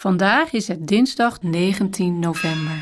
Vandaag is het dinsdag 19 november.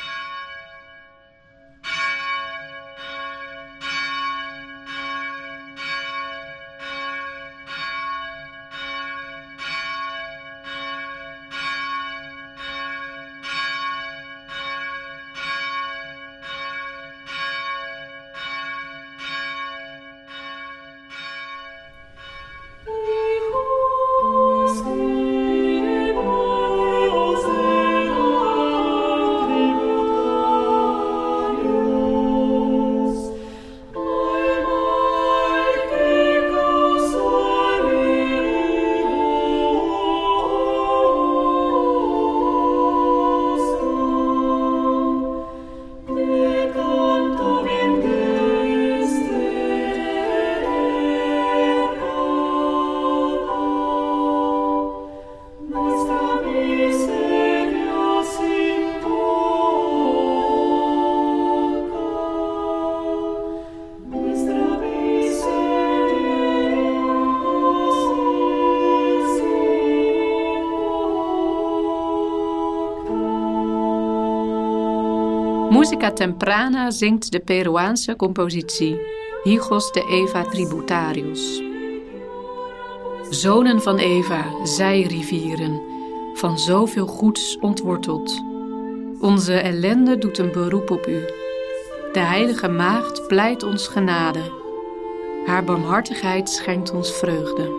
Musica Temprana zingt de Peruaanse compositie Hijos de Eva Tributarios. Zonen van Eva, zijrivieren, van zoveel goeds ontworteld. Onze ellende doet een beroep op u. De heilige maagd pleit ons genade. Haar barmhartigheid schenkt ons vreugde.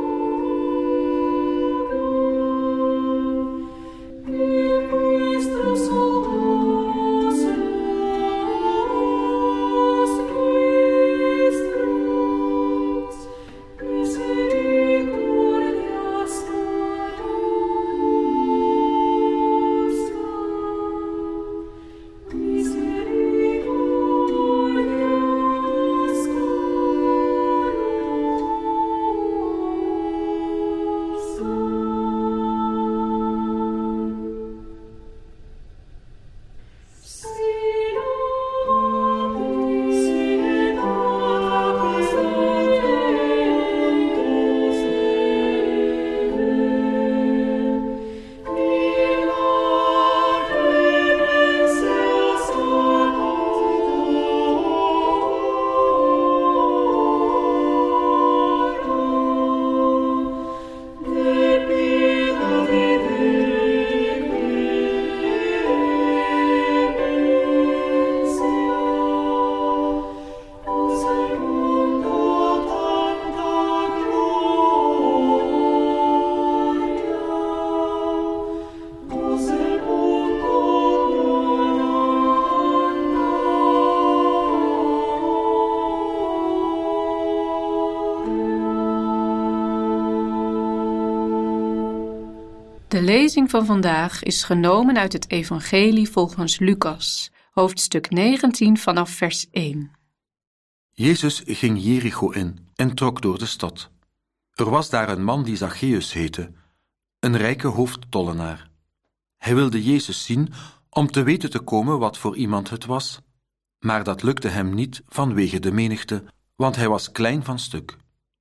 De lezing van vandaag is genomen uit het Evangelie volgens Lucas, hoofdstuk 19 vanaf vers 1. Jezus ging Jericho in en trok door de stad. Er was daar een man die Zacchaeus heette, een rijke hoofdtollenaar. Hij wilde Jezus zien om te weten te komen wat voor iemand het was, maar dat lukte hem niet vanwege de menigte, want hij was klein van stuk.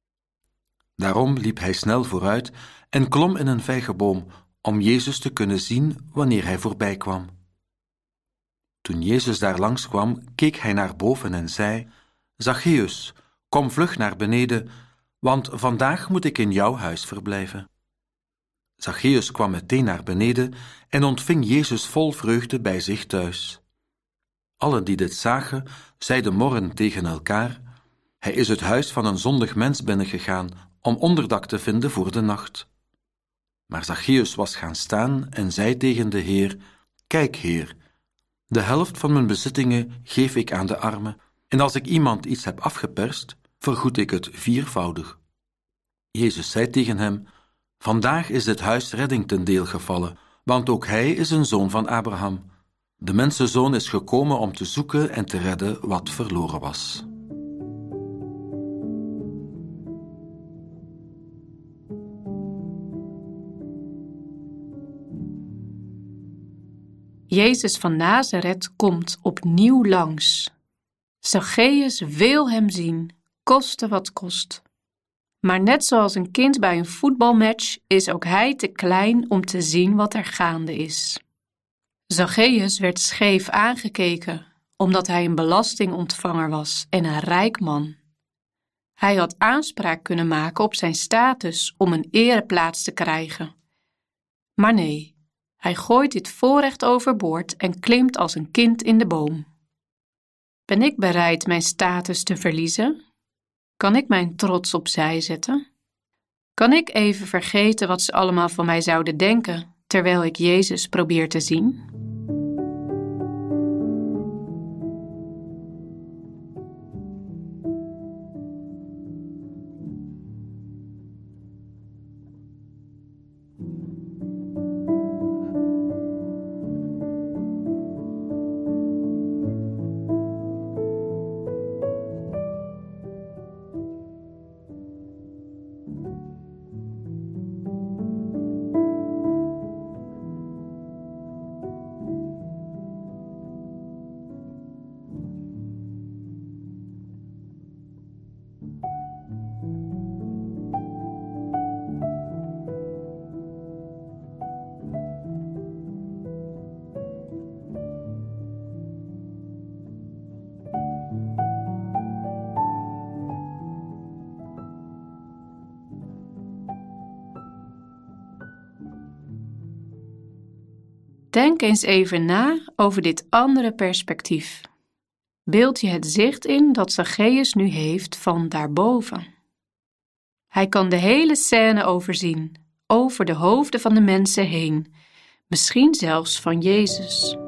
Daarom liep hij snel vooruit en klom in een vijgenboom om Jezus te kunnen zien wanneer hij voorbij kwam. Toen Jezus daar langs kwam, keek hij naar boven en zei: Zacchaeus, kom vlug naar beneden, want vandaag moet ik in jouw huis verblijven. Zacchaeus kwam meteen naar beneden en ontving Jezus vol vreugde bij zich thuis. Allen die dit zagen, zeiden morrend tegen elkaar: Hij is het huis van een zondig mens binnengegaan om onderdak te vinden voor de nacht. Maar Zacchaeus was gaan staan en zei tegen de Heer: Kijk, Heer, de helft van mijn bezittingen geef ik aan de armen, en als ik iemand iets heb afgeperst, vergoed ik het viervoudig. Jezus zei tegen hem: Vandaag is dit huis redding ten deel gevallen, want ook hij is een zoon van Abraham. De mensenzoon is gekomen om te zoeken en te redden wat verloren was. Jezus van Nazareth komt opnieuw langs. Zacchaeus wil hem zien, koste wat kost. Maar net zoals een kind bij een voetbalmatch is ook hij te klein om te zien wat er gaande is. Zacchaeus werd scheef aangekeken, omdat hij een belastingontvanger was en een rijk man. Hij had aanspraak kunnen maken op zijn status om een ereplaats te krijgen. Maar nee, hij gooit dit voorrecht overboord en klimt als een kind in de boom. Ben ik bereid mijn status te verliezen? Kan ik mijn trots opzij zetten? Kan ik even vergeten wat ze allemaal van mij zouden denken, terwijl ik Jezus probeer te zien? Denk eens even na over dit andere perspectief. Beeld je het zicht in dat Zacchaeus nu heeft van daarboven. Hij kan de hele scène overzien, over de hoofden van de mensen heen, misschien zelfs van Jezus.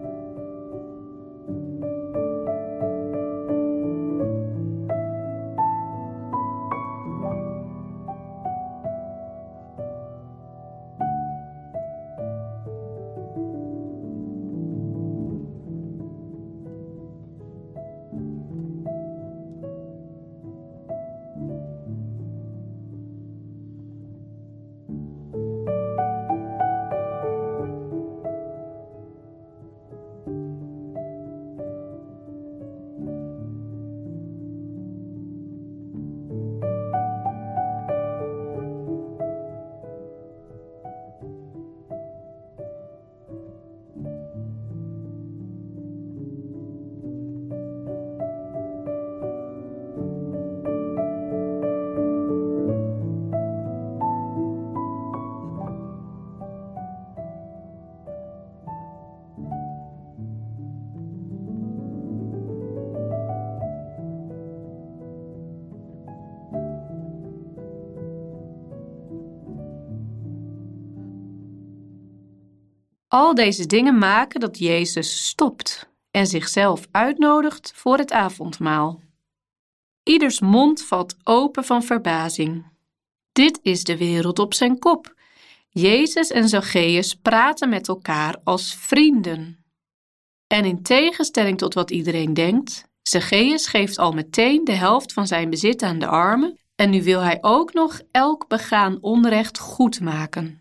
Al deze dingen maken dat Jezus stopt en zichzelf uitnodigt voor het avondmaal. Ieders mond valt open van verbazing. Dit is de wereld op zijn kop. Jezus en Zacchaeus praten met elkaar als vrienden. En in tegenstelling tot wat iedereen denkt, Zacchaeus geeft al meteen de helft van zijn bezit aan de armen en nu wil hij ook nog elk begaan onrecht goed maken.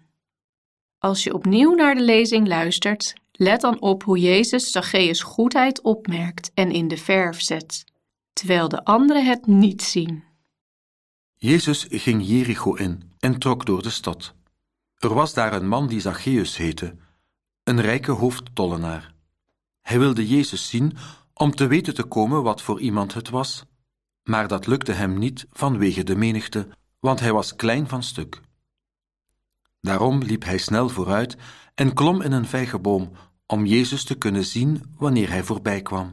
Als je opnieuw naar de lezing luistert, let dan op hoe Jezus Zacchaeus' goedheid opmerkt en in de verf zet, terwijl de anderen het niet zien. Jezus ging Jericho in en trok door de stad. Er was daar een man die Zacchaeus heette, een rijke hoofdtollenaar. Hij wilde Jezus zien om te weten te komen wat voor iemand het was, maar dat lukte hem niet vanwege de menigte, want hij was klein van stuk. Daarom liep hij snel vooruit en klom in een vijgenboom om Jezus te kunnen zien wanneer hij voorbij kwam.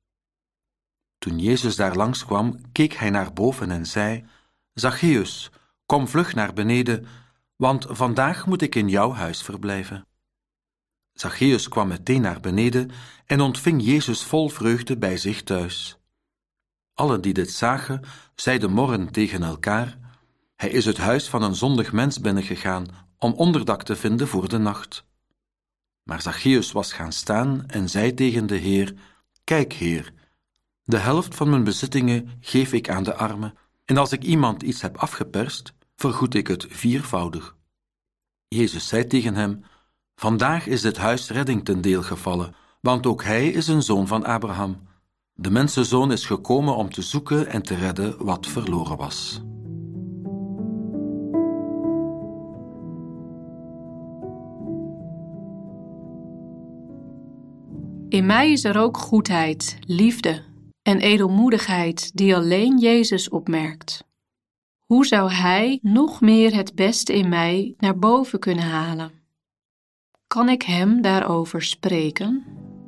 Toen Jezus daar langs kwam, keek hij naar boven en zei: Zacchaeus, kom vlug naar beneden, want vandaag moet ik in jouw huis verblijven. Zacchaeus kwam meteen naar beneden en ontving Jezus vol vreugde bij zich thuis. Allen die dit zagen, zeiden morrend tegen elkaar: hij is het huis van een zondig mens binnengegaan om onderdak te vinden voor de nacht. Maar Zacchaeus was gaan staan en zei tegen de Heer: kijk, Heer, de helft van mijn bezittingen geef ik aan de armen, en als ik iemand iets heb afgeperst, vergoed ik het viervoudig. Jezus zei tegen hem: vandaag is dit huis redding ten deel gevallen, want ook hij is een zoon van Abraham. De mensenzoon is gekomen om te zoeken en te redden wat verloren was. In mij is er ook goedheid, liefde en edelmoedigheid die alleen Jezus opmerkt. Hoe zou Hij nog meer het beste in mij naar boven kunnen halen? Kan ik Hem daarover spreken?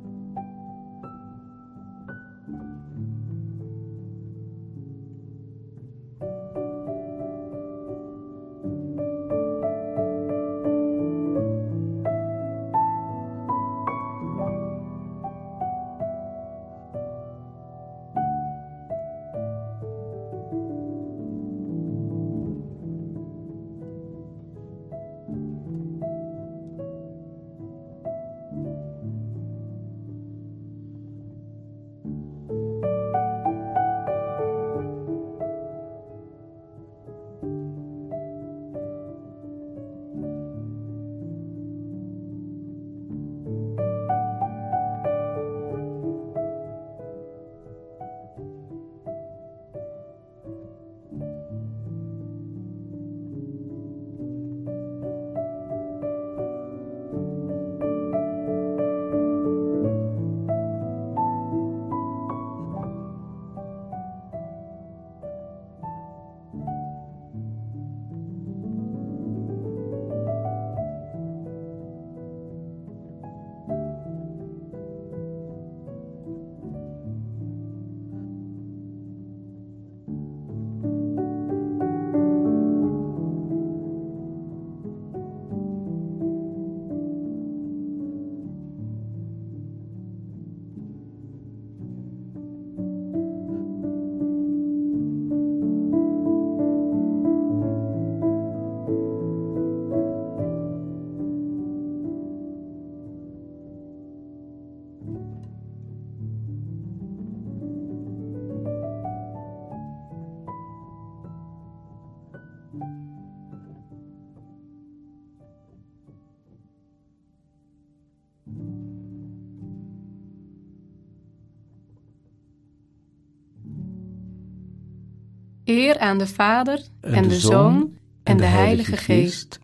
Eer aan de Vader en de Zoon en de Heilige Geest,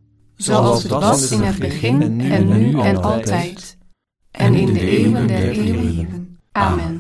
zoals het was in het begin en nu en altijd, en in de eeuwen der eeuwen. Amen.